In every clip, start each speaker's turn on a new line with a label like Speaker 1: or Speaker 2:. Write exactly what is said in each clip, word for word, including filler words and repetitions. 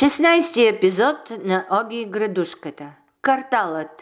Speaker 1: шестнайсети епизод на Оги и градушката. Карталът.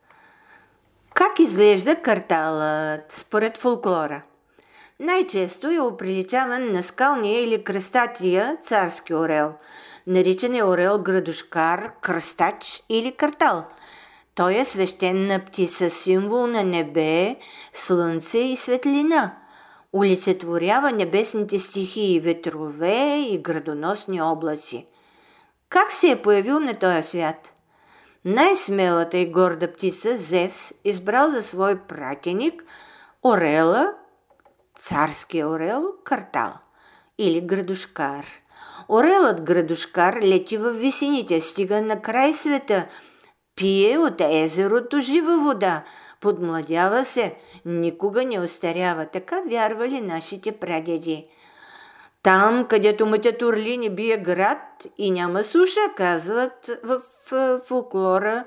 Speaker 1: Как изглежда карталът според фолклора? Най-често е оприличаван на скалния или кръстатия царски орел. Наричан е орел градушкар, кръстач или картал. Той е свещена птица, символ на небе, слънце и светлина. Олицетворява небесните стихии, ветрове и градоносни облаци. Как се е появил на този свят? Най-смелата и горда птица Зевс избрал за свой пратеник орела, царския орел, картал или градушкар. Орелът градушкар лети във висините, стига на край света, пие от езерото жива вода, подмладява се, никога не остарява. Така вярвали нашите прадеди. Там, където мътят орли, не бие град и няма суша, казват в фолклора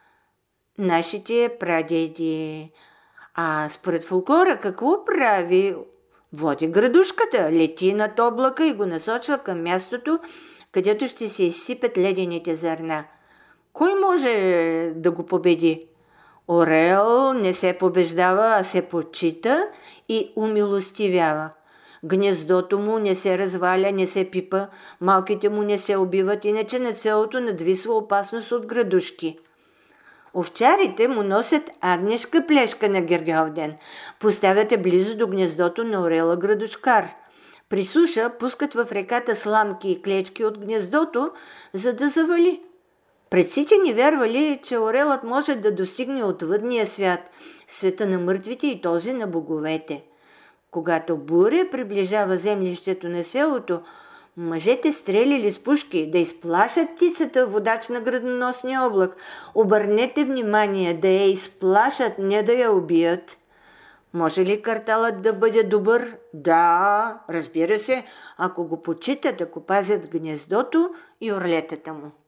Speaker 1: нашите прадеди. А според фолклора какво прави? Води градушката, лети над облака и го насочва към мястото, където ще се изсипят ледените зърна. Кой може да го победи? Орел не се побеждава, а се почита и умилостивява. Гнездото му не се разваля, не се пипа, малките му не се убиват, иначе над селото надвисва опасност от градушки. Овчарите му носят агнешка плешка на Гергьовден. Поставят я близо до гнездото на орела градушкар. При суша пускат в реката сламки и клечки от гнездото, за да завали. Предците ни вярвали, че орелът може да достигне отвъдния свят, света на мъртвите и този на боговете. Когато буря приближава землището на селото, мъжете стрелили с пушки да изплашат птицата, водач на градоносния облак. Обърнете внимание, да я изплашат, не да я убият. Може ли карталът да бъде добър? Да, разбира се, ако го почитат, ако пазят гнездото и орлетата му.